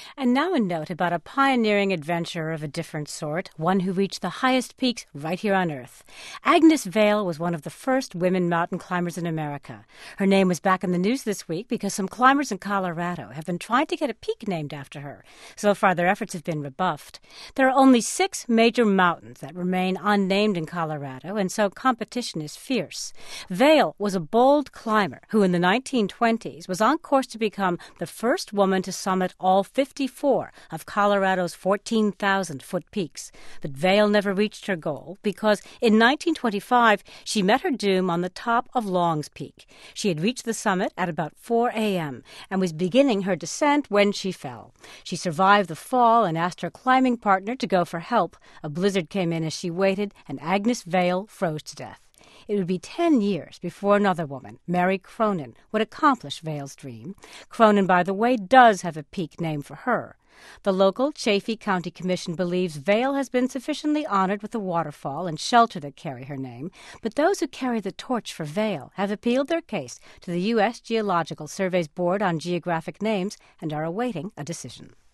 And now a note about a pioneering adventurer of a different sort, one who reached the highest peaks right here on Earth. Agnes Vail was one of the first women mountain climbers in America. Her name was back in the news this week because some climbers in Colorado have been trying to get a peak named after her. So far, their efforts have been rebuffed. There are only 6 major mountains that remain unnamed in Colorado, and so competition is fierce. Vail was a bold climber who in the 1920s was on course to become the first woman to summit all 54 of Colorado's 14,000-foot peaks. But Vail never reached her goal because in 1925 she met her doom on the top of Longs Peak. She had reached the summit at about 4 a.m. and was beginning her descent when she fell. She survived the fall and asked her climbing partner to go for help. A blizzard came in as she waited, and Agnes Vail froze to death. It would be 10 years before another woman, Mary Cronin, would accomplish Vail's dream. Cronin, by the way, does have a peak named for her. The local Chaffee County Commission believes Vail has been sufficiently honored with a waterfall and shelter that carry her name, but those who carry the torch for Vail have appealed their case to the U.S. Geological Survey's Board on Geographic Names and are awaiting a decision.